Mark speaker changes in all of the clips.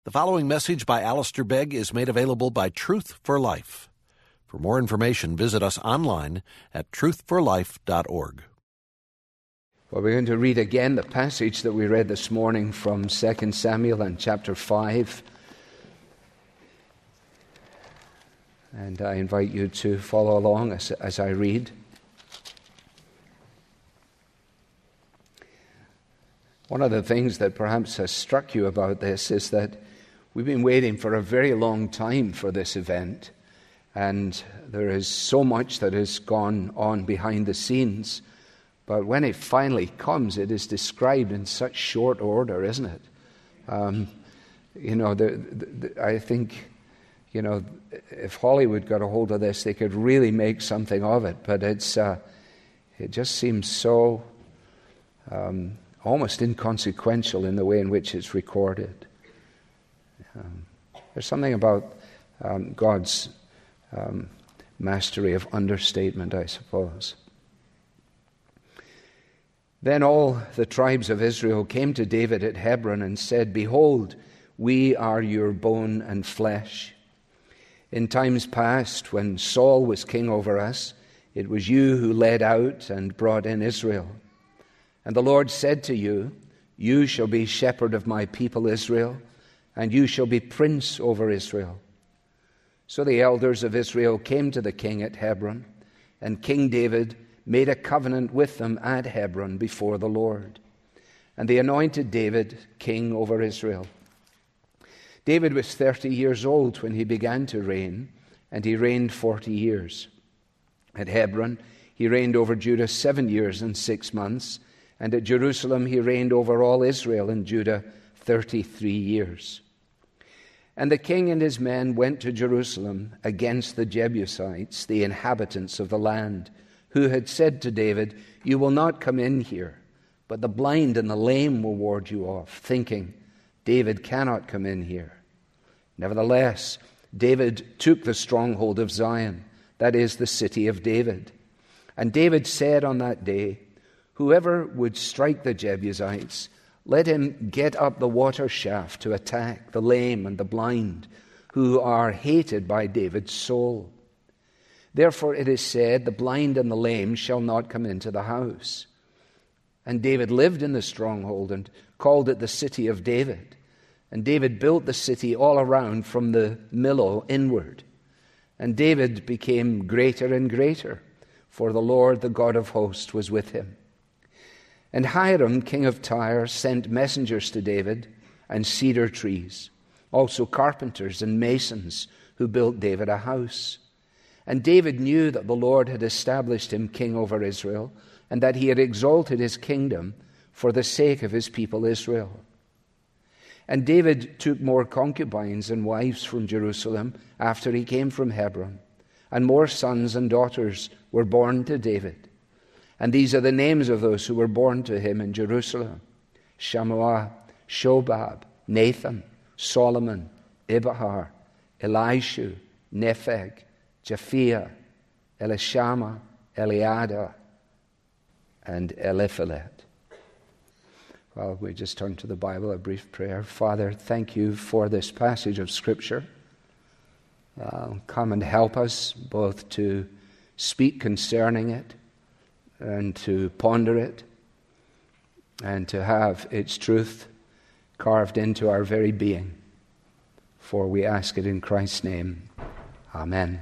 Speaker 1: The following message by Alistair Begg is made available by Truth for Life. For more information, visit us online at truthforlife.org.
Speaker 2: Well, we're going to read again the passage that we read this morning from 2 Samuel and chapter 5. And I invite you to follow along as I read. One of the things that perhaps has struck you about this is that we've been waiting for a very long time for this event, and there is so much that has gone on behind the scenes. But when it finally comes, it is described in such short order, isn't it? I think, if Hollywood got a hold of this, they could really make something of it. But it just seems so almost inconsequential in the way in which it's recorded. There's something about God's mastery of understatement, I suppose. Then all the tribes of Israel came to David at Hebron and said, "Behold, we are your bone and flesh. In times past, when Saul was king over us, it was you who led out and brought in Israel. And the Lord said to you, 'You shall be shepherd of my people Israel, and you shall be prince over Israel.' So the elders of Israel came to the king at Hebron, and King David made a covenant with them at Hebron before the Lord. And they anointed David king over Israel. David was 30 years old when he began to reign, and he reigned 40 years. At Hebron he reigned over Judah 7 years and 6 months, and at Jerusalem he reigned over all Israel and Judah 33 years. And the king and his men went to Jerusalem against the Jebusites, the inhabitants of the land, who had said to David, 'You will not come in here, but the blind and the lame will ward you off,' thinking, 'David cannot come in here.' Nevertheless, David took the stronghold of Zion, that is, the city of David. And David said on that day, 'Whoever would strike the Jebusites, let him get up the water shaft to attack the lame and the blind, who are hated by David's soul.' Therefore it is said, 'The blind and the lame shall not come into the house.' And David lived in the stronghold and called it the city of David. And David built the city all around from the Millo inward. And David became greater and greater, for the Lord, the God of hosts, was with him. And Hiram, king of Tyre, sent messengers to David and cedar trees, also carpenters and masons who built David a house. And David knew that the Lord had established him king over Israel, and that he had exalted his kingdom for the sake of his people Israel. And David took more concubines and wives from Jerusalem after he came from Hebron, and more sons and daughters were born to David. And these are the names of those who were born to him in Jerusalem: Shammua, Shobab, Nathan, Solomon, Ibahar, Elishu, Nepheg, Japhia, Elishama, Eliada, and Eliphalet." Well, we just turn to the Bible, a brief prayer. Father, thank you for this passage of Scripture. Come and help us both to speak concerning it and to ponder it and to have its truth carved into our very being. For we ask it in Christ's name. Amen.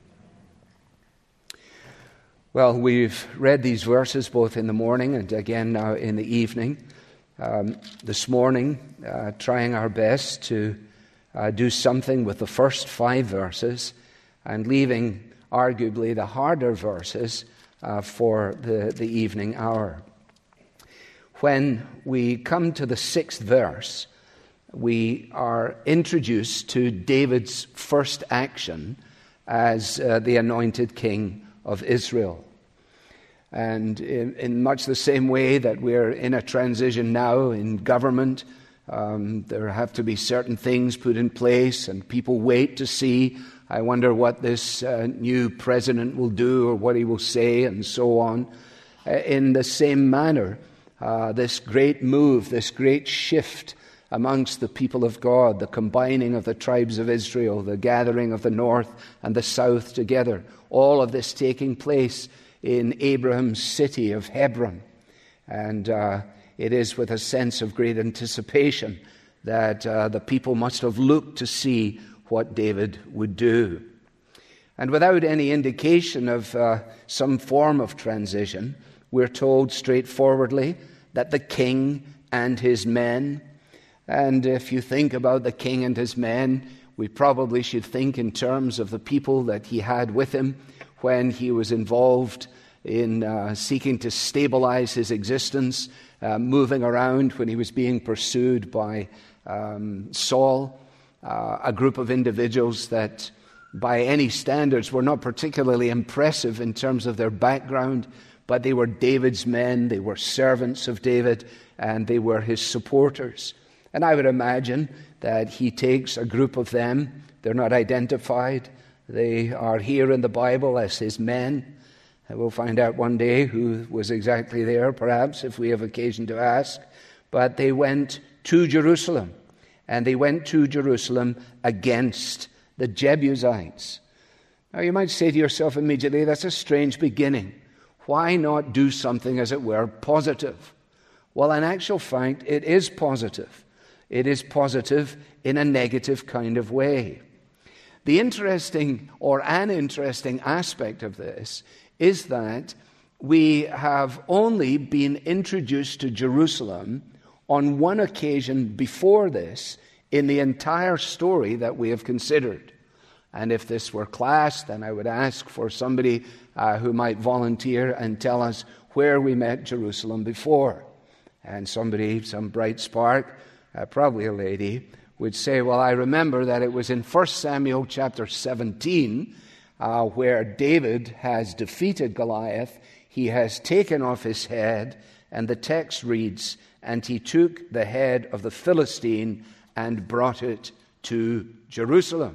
Speaker 2: Well, we've read these verses both in the morning and again now in the evening. This morning, trying our best to do something with the first 5 verses and leaving arguably the harder verses for the evening hour. When we come to the 6th verse, we are introduced to David's first action as the anointed king of Israel. And in much the same way that we're in a transition now in government, there have to be certain things put in place and people wait to see, I wonder what this new president will do or what he will say and so on. In the same manner, this great move, this great shift amongst the people of God, the combining of the tribes of Israel, the gathering of the north and the south together, all of this taking place in Abraham's city of Hebron. And it is with a sense of great anticipation that the people must have looked to see what David would do. And without any indication of some form of transition, we're told straightforwardly that the king and his men, and if you think about the king and his men, we probably should think in terms of the people that he had with him when he was involved in seeking to stabilize his existence, moving around when he was being pursued by Saul, a group of individuals that by any standards were not particularly impressive in terms of their background, but they were David's men, they were servants of David, and they were his supporters. And I would imagine that he takes a group of them, they're not identified, they are here in the Bible as his men. And we'll find out one day who was exactly there, perhaps, if we have occasion to ask. But they went to Jerusalem, and they went to Jerusalem against the Jebusites. Now you might say to yourself immediately, that's a strange beginning. Why not do something, as it were, positive? Well, in actual fact, it is positive. It is positive in a negative kind of way. The interesting or an interesting aspect of this is that we have only been introduced to Jerusalem on one occasion before this in the entire story that we have considered. And if this were class, then I would ask for somebody who might volunteer and tell us where we met Jerusalem before. And somebody, some bright spark, probably a lady, would say, well, I remember that it was in 1 Samuel chapter 17 where David has defeated Goliath. He has taken off his head, and the text reads, and he took the head of the Philistine and brought it to Jerusalem.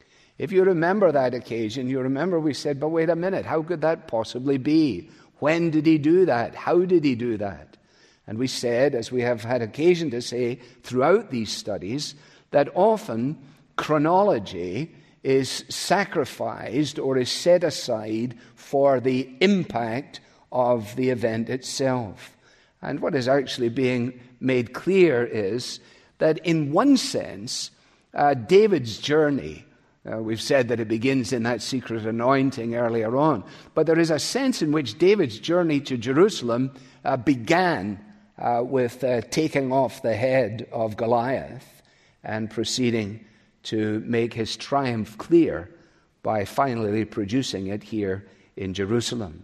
Speaker 2: If you remember that occasion, you remember we said, but wait a minute, how could that possibly be? When did he do that? How did he do that? And we said, as we have had occasion to say throughout these studies, that often chronology is sacrificed or is set aside for the impact of the event itself. And what is actually being made clear is that in one sense, David's journey, we've said that it begins in that secret anointing earlier on, but there is a sense in which David's journey to Jerusalem began with taking off the head of Goliath and proceeding to make his triumph clear by finally producing it here in Jerusalem.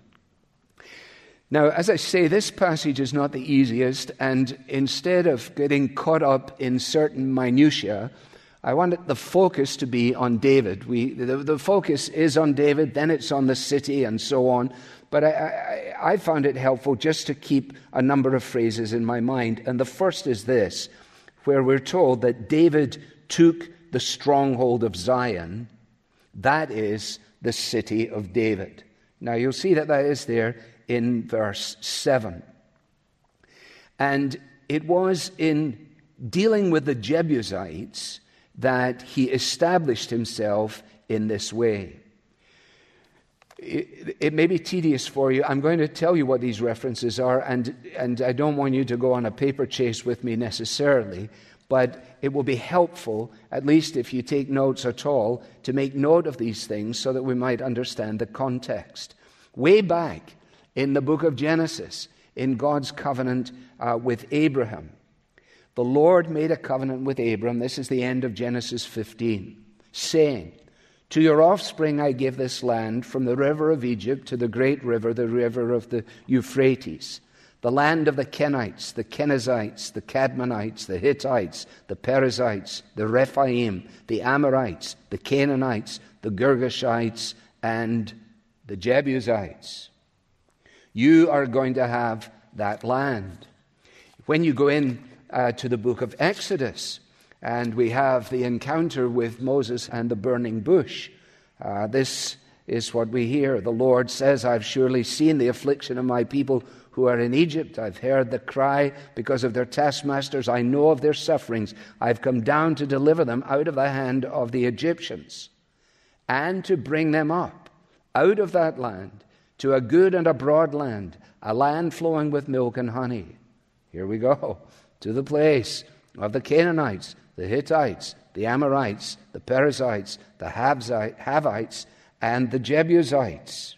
Speaker 2: Now, as I say, this passage is not the easiest, and instead of getting caught up in certain minutiae, I want the focus to be on David. The focus is on David, then it's on the city and so on, but I found it helpful just to keep a number of phrases in my mind, and the first is this, where we're told that David took the stronghold of Zion, that is the city of David. Now you'll see that is there in verse 7. And it was in dealing with the Jebusites that he established himself in this way. It may be tedious for you. I'm going to tell you what these references are, and I don't want you to go on a paper chase with me necessarily, but it will be helpful, at least if you take notes at all, to make note of these things so that we might understand the context. Way back in the book of Genesis, in God's covenant with Abraham, the Lord made a covenant with Abram, this is the end of Genesis 15, saying, to your offspring I give this land, from the river of Egypt to the great river, the river of the Euphrates, the land of the Kenites, the Kenizzites, the Cadmonites, the Hittites, the Perizzites, the Rephaim, the Amorites, the Canaanites, the Girgashites, and the Jebusites. You are going to have that land. When you go in to the book of Exodus, and we have the encounter with Moses and the burning bush, this is what we hear. The Lord says, I've surely seen the affliction of my people who are in Egypt. I've heard the cry because of their taskmasters. I know of their sufferings. I've come down to deliver them out of the hand of the Egyptians and to bring them up out of that land to a good and a broad land, a land flowing with milk and honey. Here we go, to the place of the Canaanites, the Hittites, the Amorites, the Perizzites, the Havites, and the Jebusites.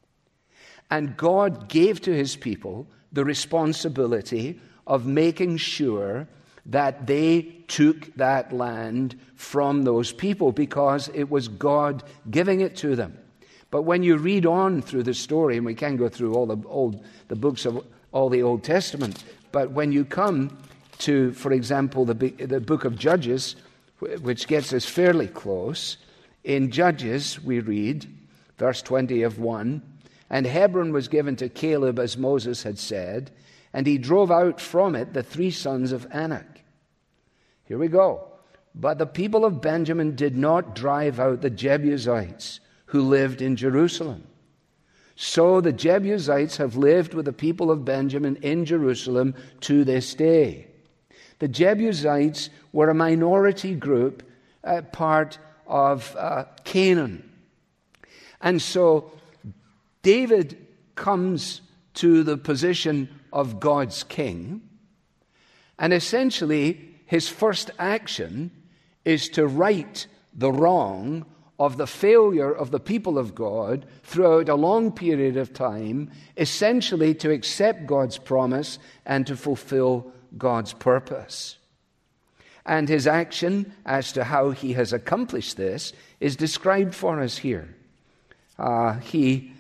Speaker 2: And God gave to his people the responsibility of making sure that they took that land from those people, because it was God giving it to them. But when you read on through the story, and we can go through all the books of all the Old Testament, but when you come to, for example, the book of Judges, which gets us fairly close, in Judges we read, verse 20 of 1, and Hebron was given to Caleb as Moses had said, and he drove out from it the 3 sons of Anak. Here we go. But the people of Benjamin did not drive out the Jebusites who lived in Jerusalem. So the Jebusites have lived with the people of Benjamin in Jerusalem to this day. The Jebusites were a minority group, part of Canaan. And so David comes to the position of God's king, and essentially his first action is to right the wrong of the failure of the people of God throughout a long period of time, essentially to accept God's promise and to fulfill God's purpose. And his action as to how he has accomplished this is described for us here. He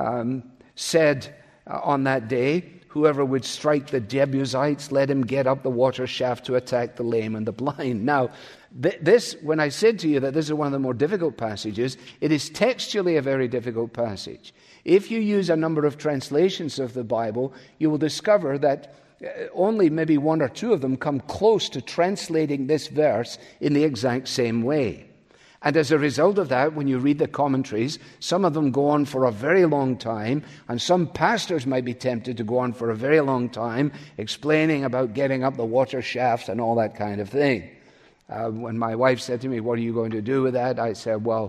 Speaker 2: said on that day, whoever would strike the Jebusites, let him get up the water shaft to attack the lame and the blind. Now, this, when I said to you that this is one of the more difficult passages, it is textually a very difficult passage. If you use a number of translations of the Bible, you will discover that only maybe 1 or 2 of them come close to translating this verse in the exact same way. And as a result of that, when you read the commentaries, some of them go on for a very long time, and some pastors might be tempted to go on for a very long time explaining about getting up the water shaft and all that kind of thing. When my wife said to me, what are you going to do with that? I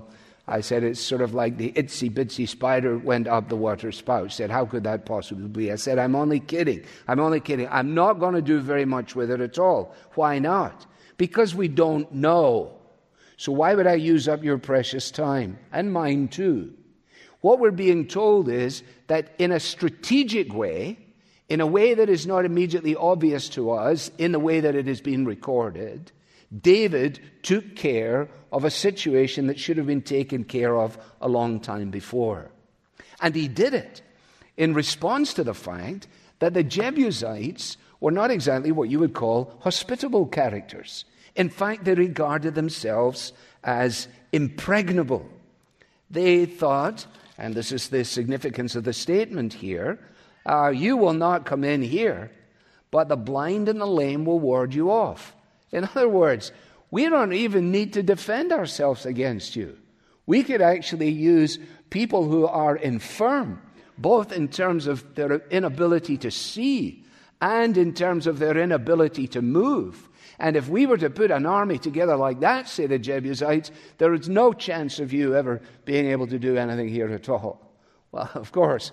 Speaker 2: said, it's sort of like the itsy-bitsy spider went up the water spout. She said, how could that possibly be? I said, I'm only kidding. I'm not going to do very much with it at all. Why not? Because we don't know. So why would I use up your precious time? And mine too. What we're being told is that in a strategic way, in a way that is not immediately obvious to us, in the way that it is being recorded, David took care of a situation that should have been taken care of a long time before. And he did it in response to the fact that the Jebusites were not exactly what you would call hospitable characters. In fact, they regarded themselves as impregnable. They thought, and this is the significance of the statement here, you will not come in here, but the blind and the lame will ward you off. In other words, we don't even need to defend ourselves against you. We could actually use people who are infirm, both in terms of their inability to see and in terms of their inability to move. And if we were to put an army together like that, say the Jebusites, there is no chance of you ever being able to do anything here at all. Well, of course,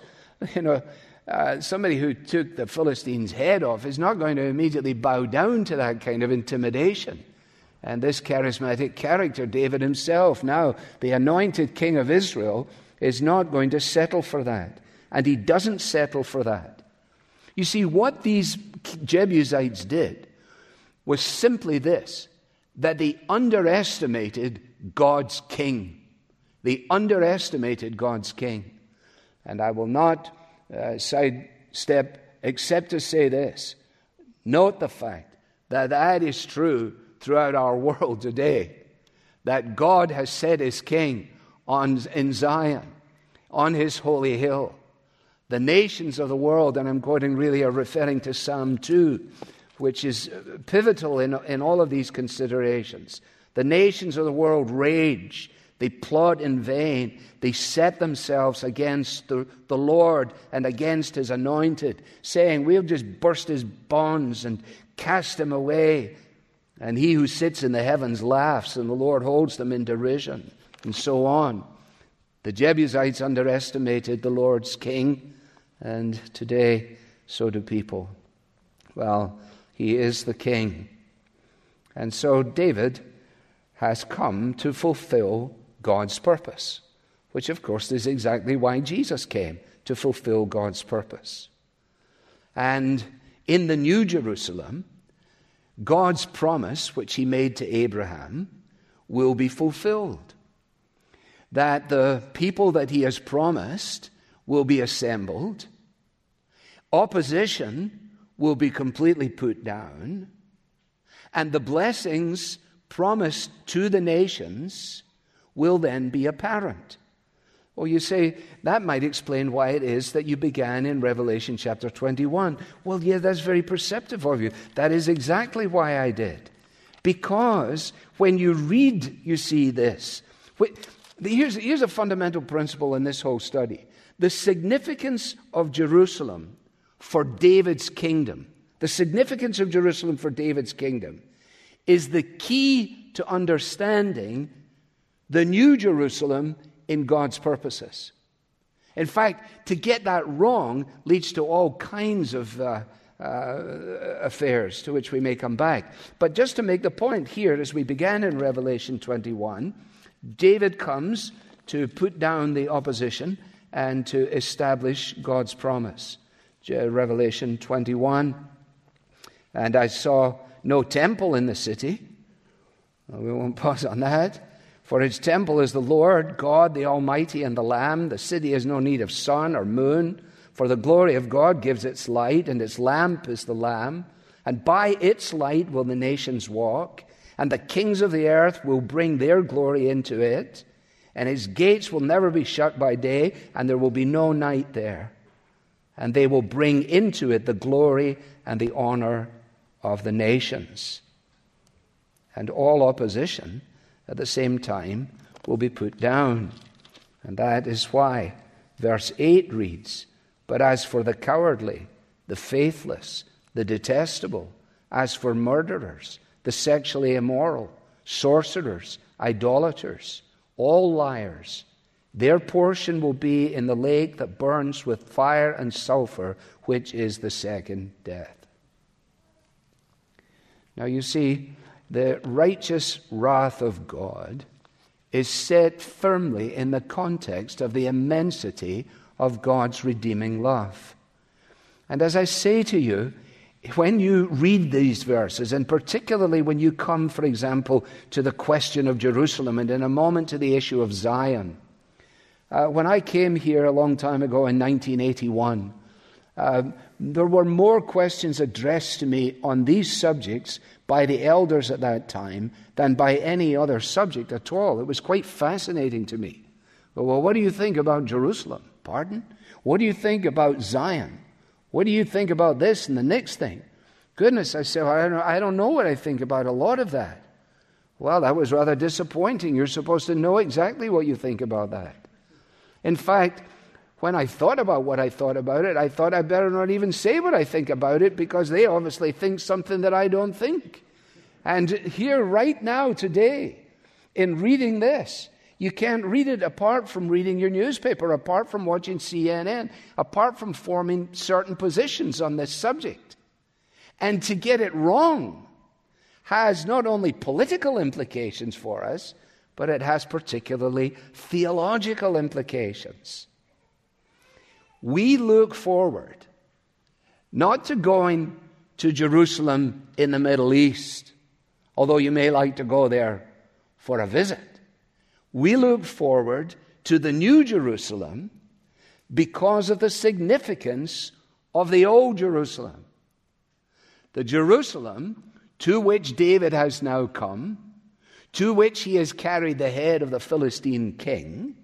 Speaker 2: somebody who took the Philistines' head off is not going to immediately bow down to that kind of intimidation. And this charismatic character, David himself, now the anointed king of Israel, is not going to settle for that. And he doesn't settle for that. You see, what these Jebusites did was simply this, that they underestimated God's king. They underestimated God's king. And I will not sidestep except to say this. Note the fact that that is true throughout our world today, that God has set his king in Zion, on his holy hill. The nations of the world, and I'm quoting really, are referring to Psalm 2, which is pivotal in all of these considerations. The nations of the world rage. They plot in vain. They set themselves against the Lord and against his anointed, saying, we'll just burst his bonds and cast him away. And he who sits in the heavens laughs, and the Lord holds them in derision, and so on. The Jebusites underestimated the Lord's king, and today so do people. Well, he is the king. And so David has come to fulfill God's purpose, which of course is exactly why Jesus came, to fulfill God's purpose. And in the New Jerusalem, God's promise, which he made to Abraham, will be fulfilled. That the people that he has promised will be assembled. Opposition will be completely put down. And the blessings promised to the nations will then be apparent. Well, you say, that might explain why it is that you began in Revelation chapter 21. Well, yeah, that's very perceptive of you. That is exactly why I did. Because when you read, you see this. Here's a fundamental principle in this whole study. The significance of Jerusalem for David's kingdom, the significance of Jerusalem for David's kingdom, is the key to understanding the New Jerusalem in God's purposes. In fact, to get that wrong leads to all kinds of affairs to which we may come back. But just to make the point here, as we began in Revelation 21, David comes to put down the opposition and to establish God's promise. Revelation 21, and I saw no temple in the city. Well, we won't pause on that. For its temple is the Lord, God, the Almighty, and the Lamb. The city has no need of sun or moon, for the glory of God gives its light, and its lamp is the Lamb. And by its light will the nations walk, and the kings of the earth will bring their glory into it. And its gates will never be shut by day, and there will be no night there. And they will bring into it the glory and the honor of the nations. And all opposition at the same time will be put down. And that is why verse 8 reads, but as for the cowardly, the faithless, the detestable, as for murderers, the sexually immoral, sorcerers, idolaters, all liars, their portion will be in the lake that burns with fire and sulfur, which is the second death. Now you see, the righteous wrath of God is set firmly in the context of the immensity of God's redeeming love. And as I say to you, when you read these verses, and particularly when you come, for example, to the question of Jerusalem, and in a moment to the issue of Zion, when I came here a long time ago in 1981, there were more questions addressed to me on these subjects by the elders at that time than by any other subject at all. It was quite fascinating to me. Well, what do you think about Jerusalem? Pardon? What do you think about Zion? What do you think about this and the next thing? Goodness, I said, I don't know what I think about a lot of that. Well, that was rather disappointing. You're supposed to know exactly what you think about that. In fact, when I thought about what I thought about it, I thought I better not even say what I think about it, because they obviously think something that I don't think. And here right now today, in reading this, you can't read it apart from reading your newspaper, apart from watching CNN, apart from forming certain positions on this subject. And to get it wrong has not only political implications for us, but it has particularly theological implications. We look forward not to going to Jerusalem in the Middle East, although you may like to go there for a visit. We look forward to the New Jerusalem because of the significance of the Old Jerusalem. The Jerusalem to which David has now come, to which he has carried the head of the Philistine king,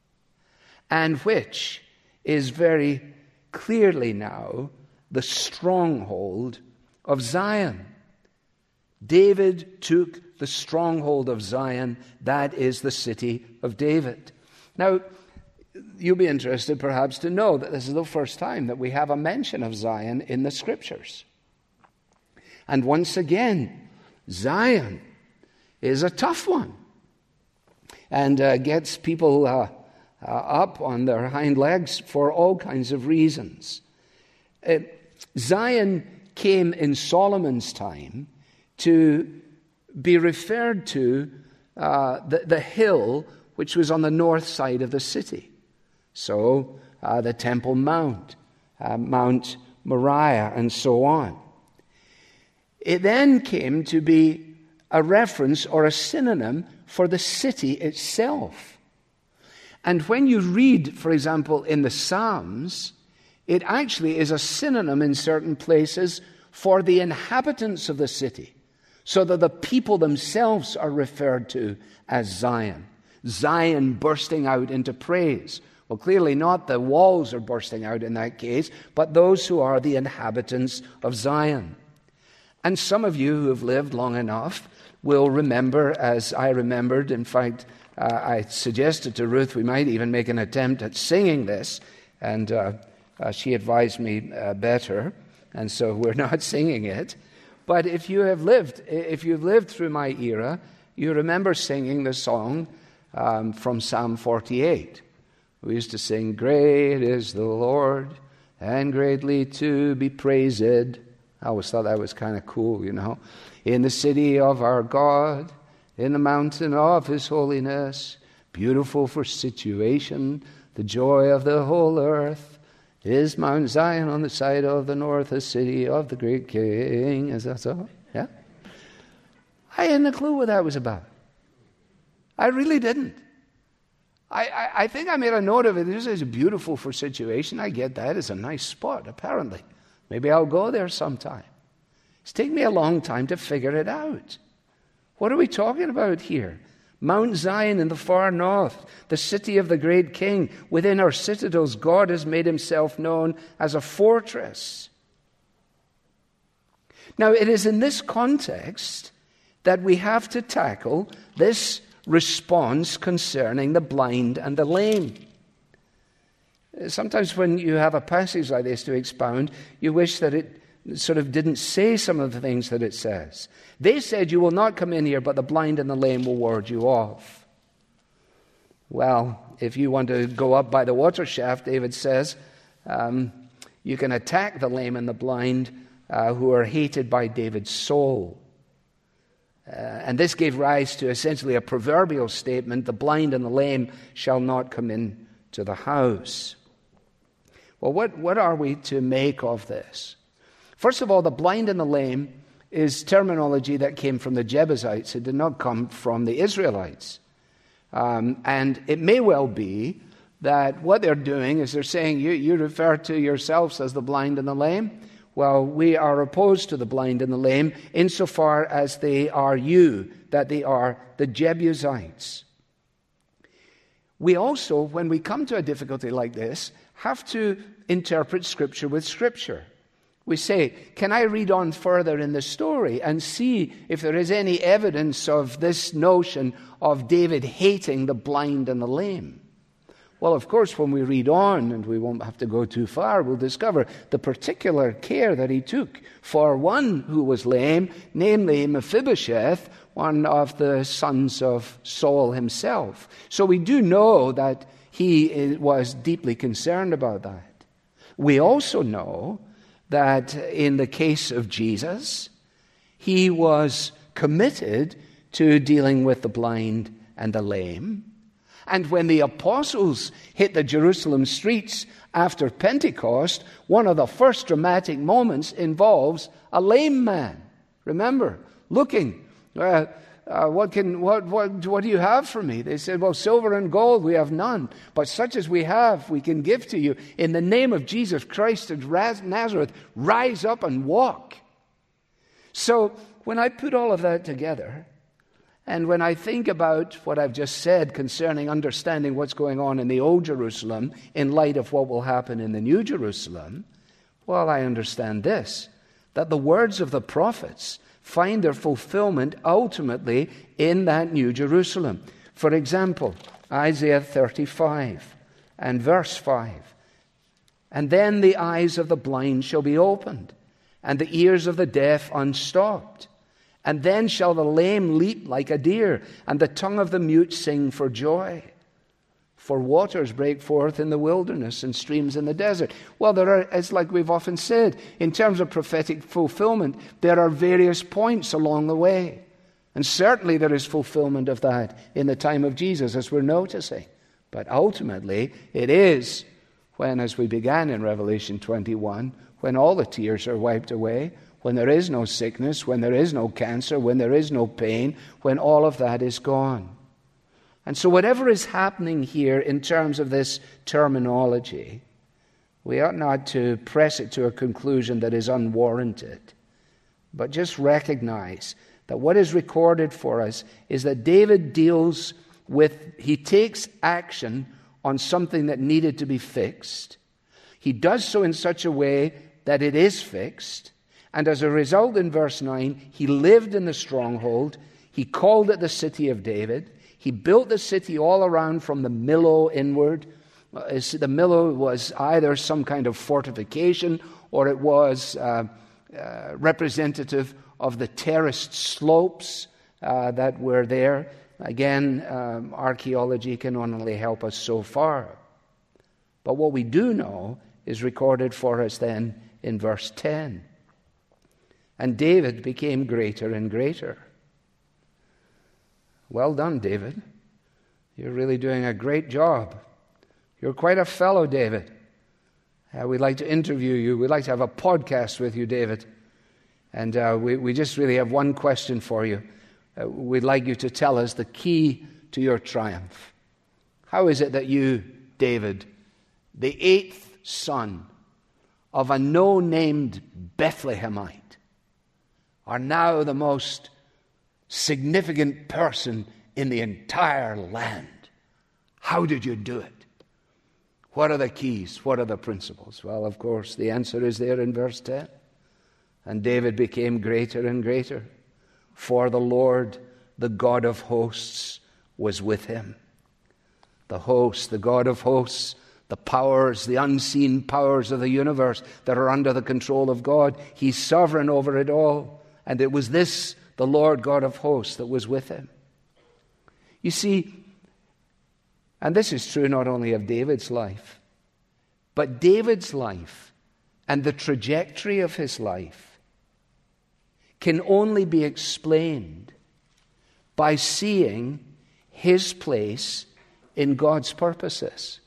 Speaker 2: and which is very clearly now the stronghold of Zion. David took the stronghold of Zion, that is the city of David. Now, you'll be interested perhaps to know that this is the first time that we have a mention of Zion in the Scriptures. And once again, Zion is a tough one and gets people up on their hind legs for all kinds of reasons. Zion came in Solomon's time to be referred to the hill which was on the north side of the city. So the Temple Mount, Mount Moriah, and so on. It then came to be a reference or a synonym for the city itself. And when you read, for example, in the Psalms, it actually is a synonym in certain places for the inhabitants of the city, so that the people themselves are referred to as Zion. Zion bursting out into praise. Well, clearly not the walls are bursting out in that case, but those who are the inhabitants of Zion. And some of you who have lived long enough will remember, as I remembered, in fact, I suggested to Ruth we might even make an attempt at singing this, and she advised me better, and so we're not singing it. But if you've lived through my era, you remember singing the song from Psalm 48. We used to sing, "Great is the Lord, and greatly to be praised." I always thought that was kind of cool, you know. "In the city of our God, in the mountain of his holiness, beautiful for situation, the joy of the whole earth, is Mount Zion on the side of the north, the city of the great King." Is that so? Yeah? I hadn't a clue what that was about. I really didn't. I think I made a note of it. This is beautiful for situation. I get that. It's a nice spot, apparently. Maybe I'll go there sometime. It's taken me a long time to figure it out. What are we talking about here? Mount Zion in the far north, the city of the great King. Within our citadels, God has made himself known as a fortress. Now, it is in this context that we have to tackle this response concerning the blind and the lame. Sometimes when you have a passage like this to expound, you wish that it sort of didn't say some of the things that it says. They said, "You will not come in here, but the blind and the lame will ward you off." Well, if you want to go up by the water shaft, David says, you can attack the lame and the blind who are hated by David's soul. And this gave rise to essentially a proverbial statement, "The blind and the lame shall not come in to the house." Well, what are we to make of this? First of all, the blind and the lame is terminology that came from the Jebusites. It did not come from the Israelites. And it may well be that what they're doing is they're saying, you refer to yourselves as the blind and the lame. Well, we are opposed to the blind and the lame insofar as they are you, that they are the Jebusites. We also, when we come to a difficulty like this, have to interpret Scripture with Scripture. We say, can I read on further in the story and see if there is any evidence of this notion of David hating the blind and the lame? Well, of course, when we read on, and we won't have to go too far, we'll discover the particular care that he took for one who was lame, namely Mephibosheth, one of the sons of Saul himself. So we do know that he was deeply concerned about that. We also know that in the case of Jesus, he was committed to dealing with the blind and the lame. And when the apostles hit the Jerusalem streets after Pentecost, one of the first dramatic moments involves a lame man. Remember, looking, what do you have for me? They said, well, silver and gold we have none, but such as we have we can give to you. In the name of Jesus Christ of Nazareth, rise up and walk. So when I put all of that together, and when I think about what I've just said concerning understanding what's going on in the Old Jerusalem in light of what will happen in the New Jerusalem, well, I understand this, that the words of the prophets find their fulfillment ultimately in that New Jerusalem. For example, Isaiah 35 and verse 5. And then the eyes of the blind shall be opened, and the ears of the deaf unstopped. And then shall the lame leap like a deer, and the tongue of the mute sing for joy. For waters break forth in the wilderness and streams in the desert. Well, it's like we've often said, in terms of prophetic fulfillment, there are various points along the way. And certainly there is fulfillment of that in the time of Jesus, as we're noticing. But ultimately, it is when, as we began in Revelation 21, when all the tears are wiped away, when there is no sickness, when there is no cancer, when there is no pain, when all of that is gone. And so whatever is happening here in terms of this terminology, we ought not to press it to a conclusion that is unwarranted, but just recognize that what is recorded for us is that David he takes action on something that needed to be fixed. He does so in such a way that it is fixed. And as a result, in verse 9, he lived in the stronghold. He called it the city of David. He built the city all around from the Millo inward. The Millo was either some kind of fortification or it was representative of the terraced slopes that were there. Again, archaeology can only help us so far. But what we do know is recorded for us then in verse 10. And David became greater and greater. Well done, David. You're really doing a great job. You're quite a fellow, David. We'd like to interview you. We'd like to have a podcast with you, David. And we just really have one question for you. We'd like you to tell us the key to your triumph. How is it that you, David, the eighth son of a no-named Bethlehemite, are now the most significant person in the entire land? How did you do it? What are the keys? What are the principles? Well, of course, the answer is there in verse 10. And David became greater and greater, for the Lord, the God of hosts, was with him. The host, the God of hosts, the powers, the unseen powers of the universe that are under the control of God. He's sovereign over it all. And it was this, the Lord God of hosts, that was with him. You see, and this is true not only of David's life, but David's life and the trajectory of his life can only be explained by seeing his place in God's purposes.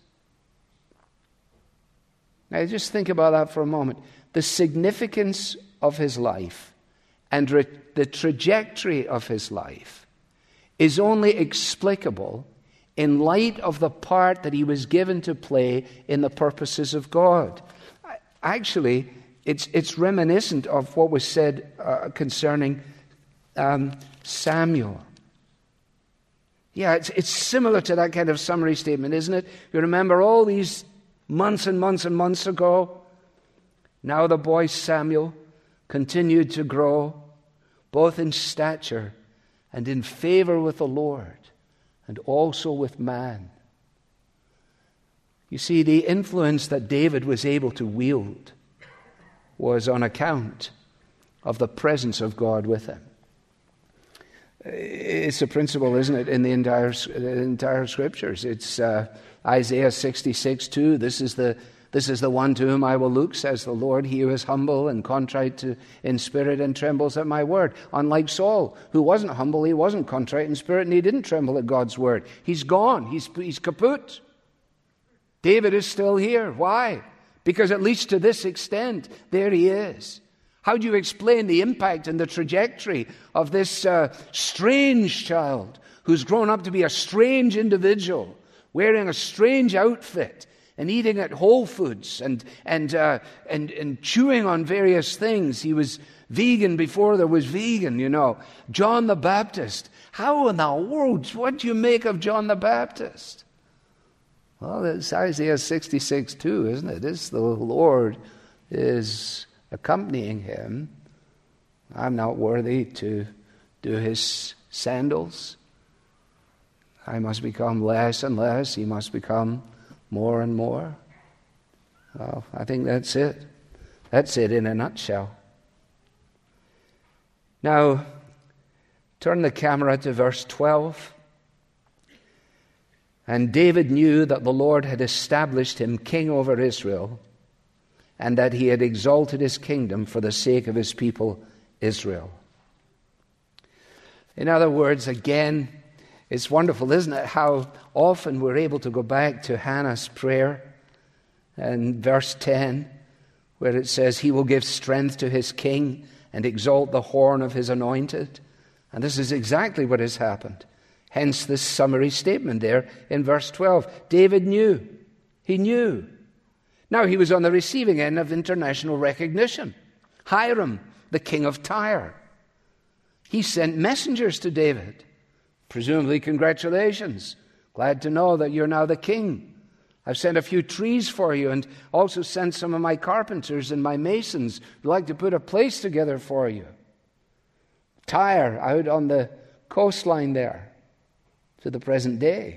Speaker 2: Now just think about that for a moment. The significance of his life and the trajectory of his life is only explicable in light of the part that he was given to play in the purposes of God. Actually, it's reminiscent of what was said concerning Samuel. Yeah, it's similar to that kind of summary statement, isn't it? You remember all these months and months and months ago. Now the boy Samuel continued to grow, both in stature and in favor with the Lord, and also with man. You see, the influence that David was able to wield was on account of the presence of God with him. It's a principle, isn't it, in the entire Scriptures. It's Isaiah 66:2. This is the one to whom I will look, says the Lord, he who is humble and contrite in spirit and trembles at my word. Unlike Saul, who wasn't humble, he wasn't contrite in spirit, and he didn't tremble at God's word. He's gone. He's kaput. David is still here. Why? Because at least to this extent, there he is. How do you explain the impact and the trajectory of this strange child who's grown up to be a strange individual, wearing a strange outfit and eating at Whole Foods and chewing on various things? He was vegan before there was vegan, you know. John the Baptist. How in the world, what do you make of John the Baptist? Well, it's Isaiah 66:2, isn't it? It's the Lord is accompanying him I'm not worthy to do his sandals. I must become less and less. He must become more and more. Well, I think that's it. That's it in a nutshell. Now, turn the camera to verse 12. And David knew that the Lord had established him king over Israel, and that he had exalted his kingdom for the sake of his people Israel. In other words, again, it's wonderful, isn't it, how often we're able to go back to Hannah's prayer and verse 10, where it says, he will give strength to his king and exalt the horn of his anointed. And this is exactly what has happened. Hence this summary statement there in verse 12. David knew. He knew. Now he was on the receiving end of international recognition. Hiram, the king of Tyre, he sent messengers to David. Presumably, congratulations. Glad to know that you're now the king. I've sent a few trees for you and also sent some of my carpenters and my masons who'd like to put a place together for you. Tyre, out on the coastline there, to the present day.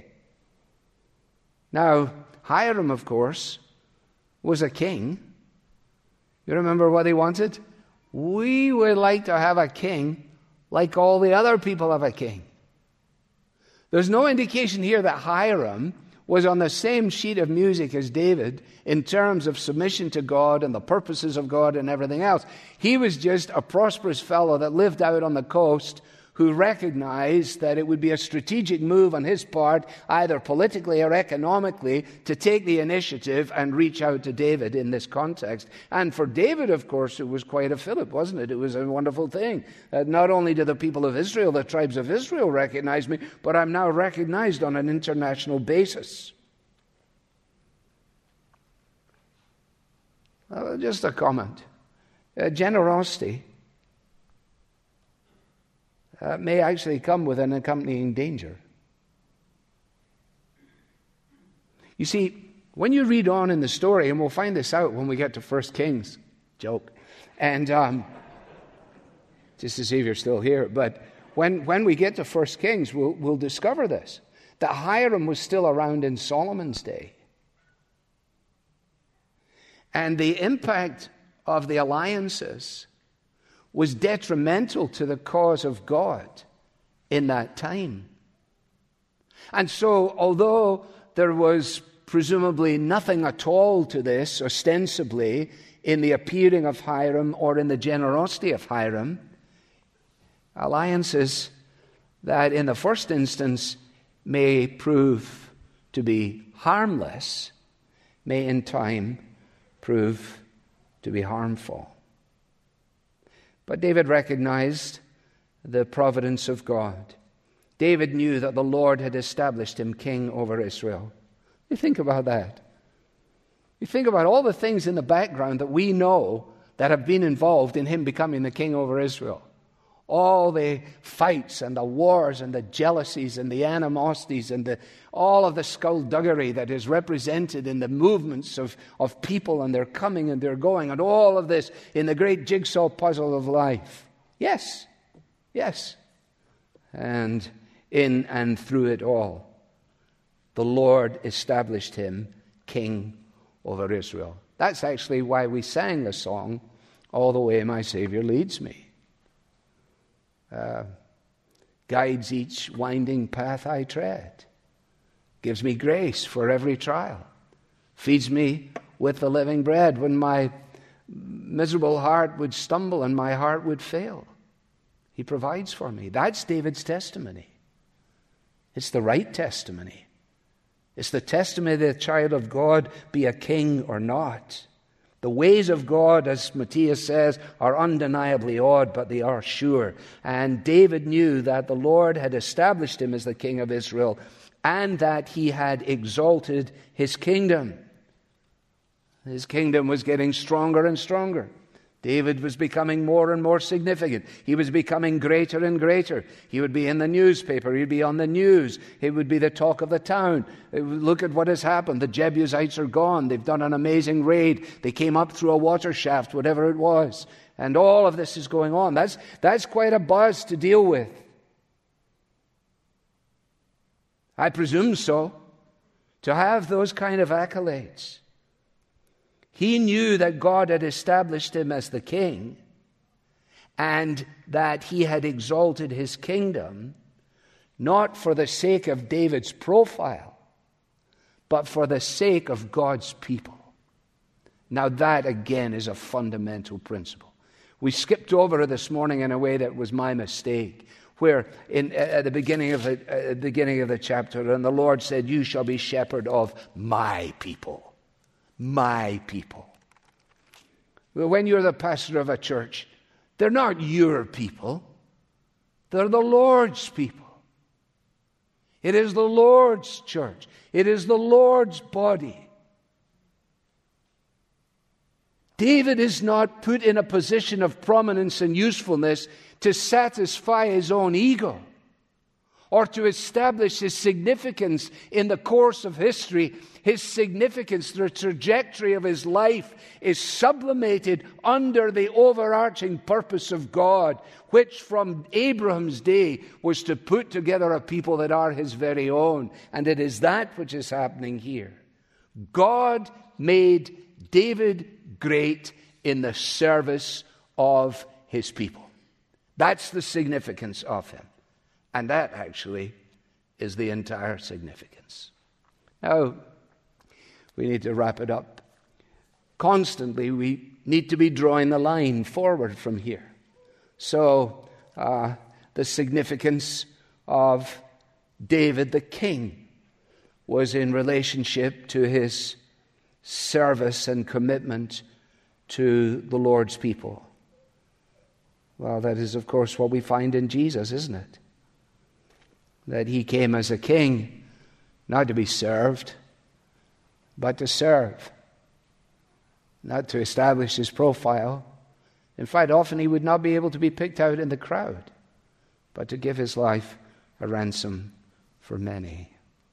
Speaker 2: Now, Hiram, of course, was a king. You remember what he wanted? We would like to have a king like all the other people have a king. There's no indication here that Hiram was on the same sheet of music as David in terms of submission to God and the purposes of God and everything else. He was just a prosperous fellow that lived out on the coast who recognized that it would be a strategic move on his part, either politically or economically, to take the initiative and reach out to David in this context. And for David, of course, it was quite a fillip, wasn't it? It was a wonderful thing. Not only do the people of Israel, the tribes of Israel, recognize me, but I'm now recognized on an international basis. Just a comment. Generosity may actually come with an accompanying danger. You see, when you read on in the story, and we'll find this out when we get to 1 Kings, joke, and just to see if you're still here, but when we get to 1 Kings, we'll discover this, that Hiram was still around in Solomon's day. And the impact of the alliances was detrimental to the cause of God in that time. And so, although there was presumably nothing at all to this, ostensibly, in the appearing of Hiram or in the generosity of Hiram, alliances that in the first instance may prove to be harmless, may in time prove to be harmful. But David recognized the providence of God. David knew that the Lord had established him king over Israel. You think about that. You think about all the things in the background that we know that have been involved in him becoming the king over Israel. All the fights and the wars and the jealousies and the animosities and all of the skullduggery that is represented in the movements of people and their coming and their going, and all of this in the great jigsaw puzzle of life. Yes. And in and through it all, the Lord established him king over Israel. That's actually why we sang the song, All the Way My Savior Leads Me. Guides each winding path I tread, gives me grace for every trial, feeds me with the living bread when my miserable heart would stumble and my heart would fail. He provides for me. That's David's testimony. It's the right testimony. It's the testimony that the child of God be a king or not. The ways of God, as Matthias says, are undeniably odd, but they are sure. And David knew that the Lord had established him as the king of Israel and that he had exalted his kingdom. His kingdom was getting stronger and stronger. David was becoming more and more significant. He was becoming greater and greater. He would be in the newspaper. He'd be on the news. He would be the talk of the town. Look at what has happened. The Jebusites are gone. They've done an amazing raid. They came up through a water shaft, whatever it was. And all of this is going on. That's quite a buzz to deal with. I presume so, to have those kind of accolades. He knew that God had established him as the king and that he had exalted his kingdom not for the sake of David's profile, but for the sake of God's people. Now that, again, is a fundamental principle. We skipped over it this morning in a way that was my mistake, where at the beginning of the chapter, and the Lord said, "You shall be shepherd of my people." My people. Well, when you're the pastor of a church, they're not your people. They're the Lord's people. It is the Lord's church. It is the Lord's body. David is not put in a position of prominence and usefulness to satisfy his own ego or to establish his significance in the course of history. His significance, the trajectory of his life, is sublimated under the overarching purpose of God, which from Abraham's day was to put together a people that are his very own. And it is that which is happening here. God made David great in the service of his people. That's the significance of him. And that actually is the entire significance. Now, we need to wrap it up. Constantly, we need to be drawing the line forward from here. So, the significance of David the king was in relationship to his service and commitment to the Lord's people. Well, that is, of course, what we find in Jesus, isn't it? That he came as a king, not to be served, but to serve. Not to establish his profile. In fact, often he would not be able to be picked out in the crowd, but to give his life a ransom for many.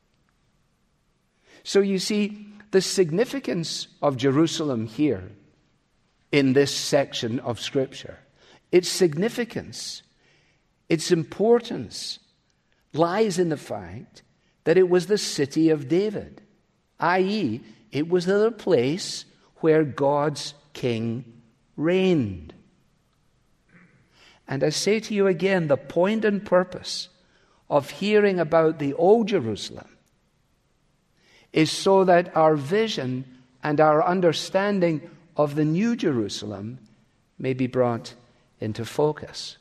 Speaker 2: So you see, the significance of Jerusalem here in this section of Scripture, its significance, its importance, lies in the fact that it was the city of David, i.e., it was the place where God's king reigned. And I say to you again, the point and purpose of hearing about the Old Jerusalem is so that our vision and our understanding of the New Jerusalem may be brought into focus.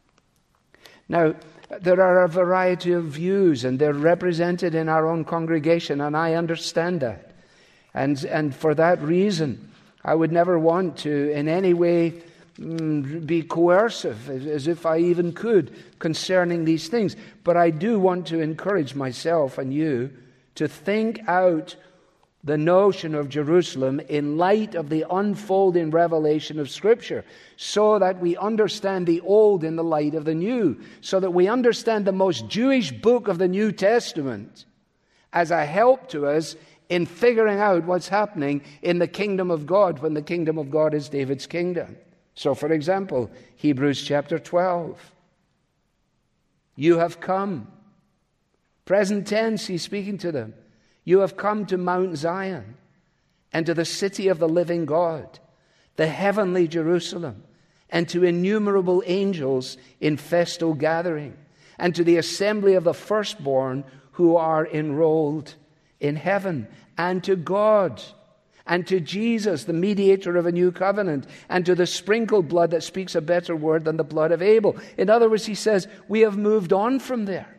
Speaker 2: Now, there are a variety of views, and they're represented in our own congregation, and I understand that. And for that reason, I would never want to in any way be coercive, as if I even could, concerning these things. But I do want to encourage myself and you to think out the notion of Jerusalem in light of the unfolding revelation of Scripture, so that we understand the Old in the light of the New, so that we understand the most Jewish book of the New Testament as a help to us in figuring out what's happening in the kingdom of God, when the kingdom of God is David's kingdom. So, for example, Hebrews chapter 12. You have come. Present tense, he's speaking to them. You have come to Mount Zion and to the city of the living God, the heavenly Jerusalem, and to innumerable angels in festal gathering, and to the assembly of the firstborn who are enrolled in heaven, and to God, and to Jesus, the mediator of a new covenant, and to the sprinkled blood that speaks a better word than the blood of Abel. In other words, he says, we have moved on from there.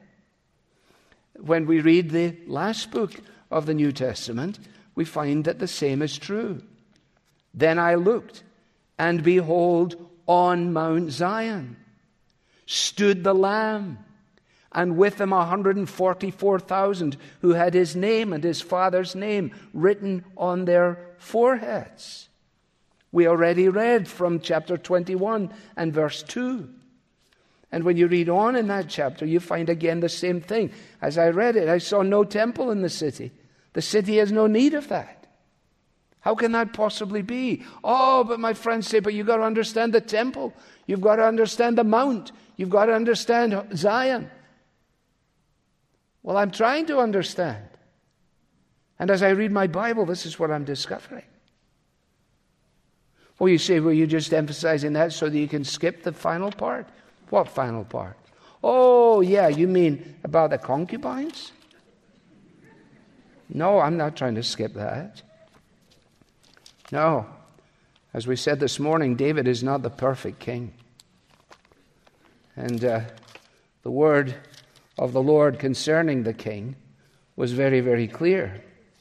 Speaker 2: When we read the last book of the New Testament, we find that the same is true. Then I looked, and behold, on Mount Zion stood the Lamb, and with him 144,000 who had his name and his father's name written on their foreheads. We already read from chapter 21 and verse 2. And when you read on in that chapter, you find again the same thing. As I read it, I saw no temple in the city. The city has no need of that. How can that possibly be? Oh, but my friends say, but you've got to understand the temple. You've got to understand the mount. You've got to understand Zion. Well, I'm trying to understand. And as I read my Bible, this is what I'm discovering. Well, you say, well, you're just emphasizing that so that you can skip the final part. What final part? Oh, yeah, you mean about the concubines? No, I'm not trying to skip that. No. As we said this morning, David is not the perfect king. And the word of the Lord concerning the king was very, very clear.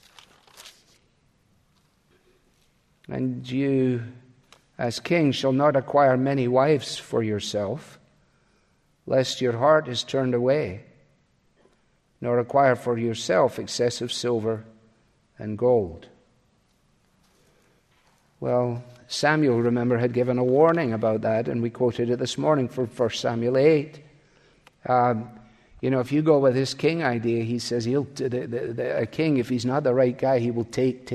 Speaker 2: And you, as king, shall not acquire many wives for yourself, lest your heart is turned away, nor acquire for yourself excessive silver and gold. Well, Samuel, remember, had given a warning about that, and we quoted it this morning for 1 Samuel 8. If you go with this king idea, he says a king, if he's not the right guy, he will take.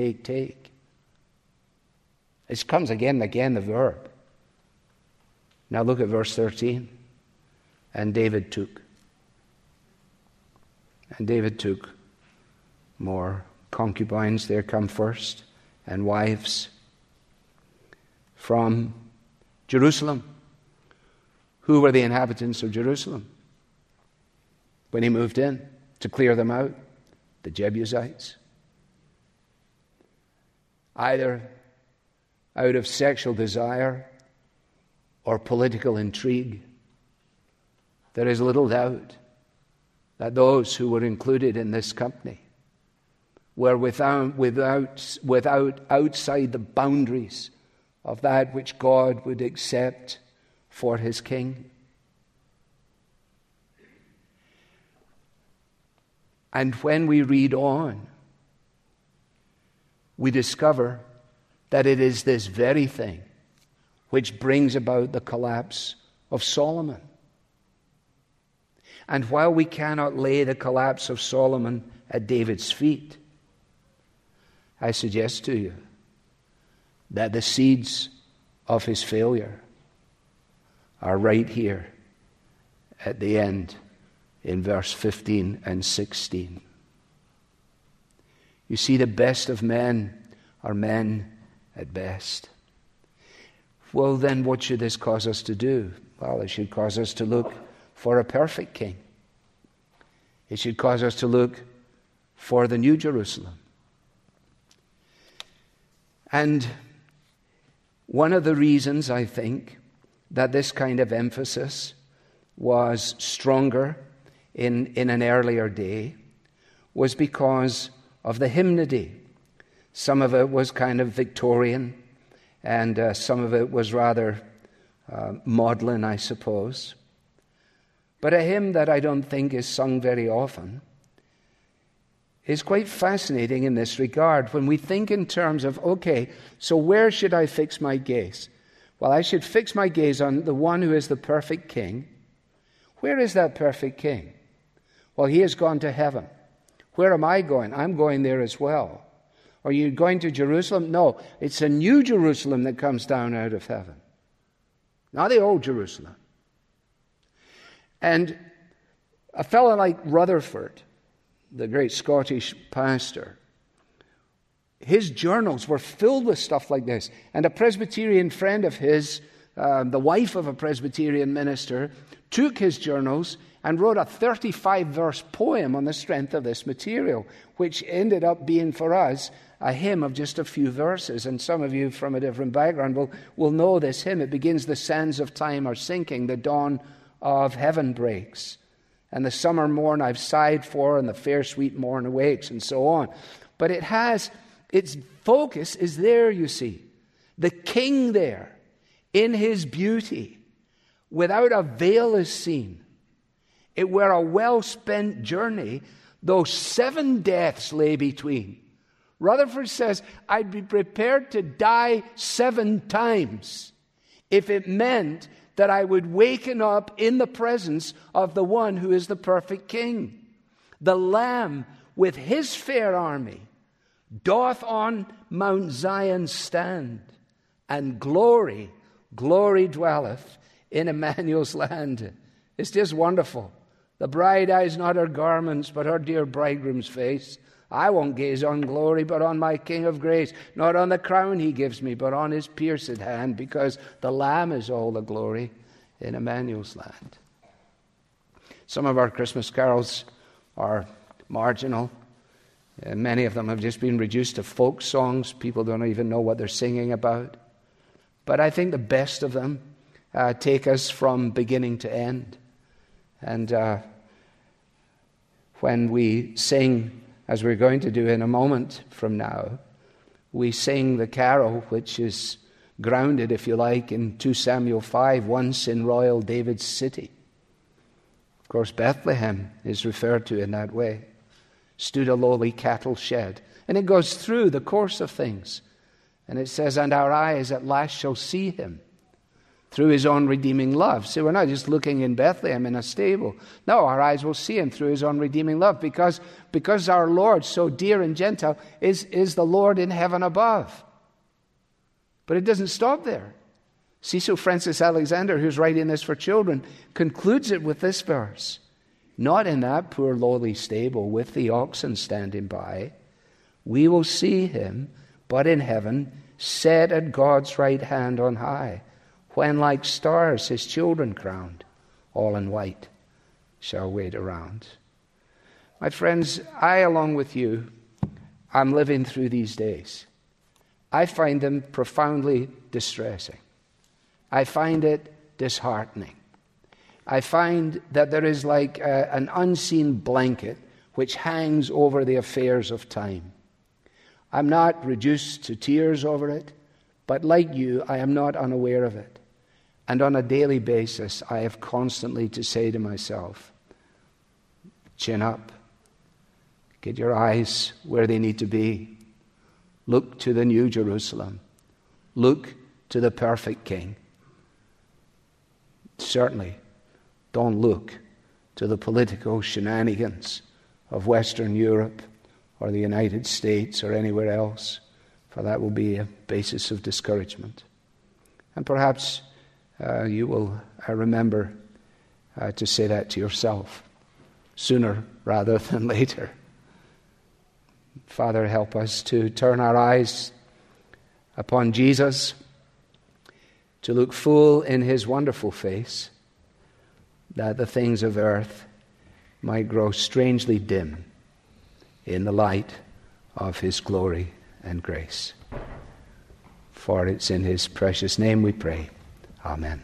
Speaker 2: It comes again and again, the verb. Now look at verse 13. And David took. And David took more concubines, there come first, and wives from Jerusalem. Who were the inhabitants of Jerusalem when he moved in to clear them out? The Jebusites. Either out of sexual desire or political intrigue, there is little doubt that those who were included in this company were outside the boundaries of that which God would accept for his king. And when we read on, we discover that it is this very thing which brings about the collapse of Solomon. And while we cannot lay the collapse of Solomon at David's feet, I suggest to you that the seeds of his failure are right here at the end in verse 15 and 16. You see, the best of men are men at best. Well, then what should this cause us to do? Well, it should cause us to look for a perfect king. It should cause us to look for the New Jerusalem. And one of the reasons, I think, that this kind of emphasis was stronger in an earlier day was because of the hymnody. Some of it was kind of Victorian, and some of it was rather maudlin, I suppose. But a hymn that I don't think is sung very often is quite fascinating in this regard. When we think in terms of, okay, so where should I fix my gaze? Well, I should fix my gaze on the one who is the perfect king. Where is that perfect king? Well, he has gone to heaven. Where am I going? I'm going there as well. Are you going to Jerusalem? No, it's a new Jerusalem that comes down out of heaven. Not the old Jerusalem. And a fellow like Rutherford, the great Scottish pastor, his journals were filled with stuff like this. And a Presbyterian friend of his, the wife of a Presbyterian minister, took his journals and wrote a 35-verse poem on the strength of this material, which ended up being for us a hymn of just a few verses. And some of you from a different background will know this hymn. It begins, "The sands of time are sinking, the dawn of heaven breaks, and the summer morn I've sighed for, and the fair sweet morn awakes," and so on. But it has, its focus is there, you see. The king there, in his beauty, without a veil is seen. It were a well-spent journey, though 7 deaths lay between. Rutherford says, I'd be prepared to die 7 times if it meant that I would waken up in the presence of the one who is the perfect king. The Lamb with his fair army doth on Mount Zion stand, and glory, glory dwelleth in Emmanuel's land. It's just wonderful. The bride eyes not her garments, but her dear bridegroom's face. I won't gaze on glory, but on my King of grace, not on the crown he gives me, but on his pierced hand, because the Lamb is all the glory in Emmanuel's land. Some of our Christmas carols are marginal. Many of them have just been reduced to folk songs. People don't even know what they're singing about. But I think the best of them take us from beginning to end. And when we sing, as we're going to do in a moment from now, we sing the carol which is grounded, if you like, in 2 Samuel 5, once in royal David's city. Of course, Bethlehem is referred to in that way. Stood a lowly cattle shed. And it goes through the course of things. And it says, and our eyes at last shall see him through his own redeeming love. So we're not just looking in Bethlehem in a stable. No, our eyes will see him through his own redeeming love, because our Lord, so dear and gentle, is the Lord in heaven above. But it doesn't stop there. Cecil Francis Alexander, who's writing this for children, concludes it with this verse. Not in that poor lowly stable with the oxen standing by. We will see him, but in heaven, set at God's right hand on high, when like stars his children crowned, all in white, shall wait around. My friends, I, along with you, I'm living through these days. I find them profoundly distressing. I find it disheartening. I find that there is like an unseen blanket which hangs over the affairs of time. I'm not reduced to tears over it, but like you, I am not unaware of it. And on a daily basis, I have constantly to say to myself, chin up, get your eyes where they need to be. Look to the New Jerusalem. Look to the perfect King. Certainly, don't look to the political shenanigans of Western Europe or the United States or anywhere else, for that will be a basis of discouragement. And perhaps you will remember to say that to yourself sooner rather than later. Father, help us to turn our eyes upon Jesus, to look full in his wonderful face, that the things of earth might grow strangely dim in the light of his glory and grace. For it's in his precious name we pray. Amen.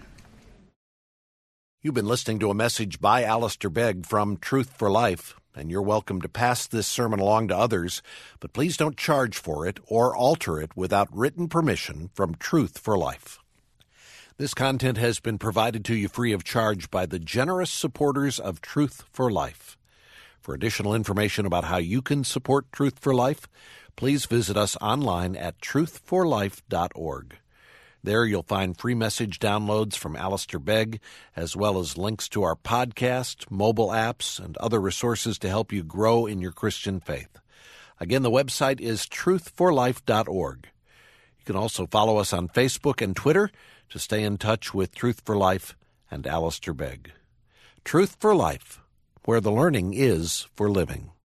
Speaker 1: You've been listening to a message by Alistair Begg from Truth for Life, and you're welcome to pass this sermon along to others, but please don't charge for it or alter it without written permission from Truth for Life. This content has been provided to you free of charge by the generous supporters of Truth for Life. For additional information about how you can support Truth for Life, please visit us online at truthforlife.org. There you'll find free message downloads from Alistair Begg, as well as links to our podcast, mobile apps, and other resources to help you grow in your Christian faith. Again, the website is truthforlife.org. You can also follow us on Facebook and Twitter to stay in touch with Truth for Life and Alistair Begg. Truth for Life, where the learning is for living.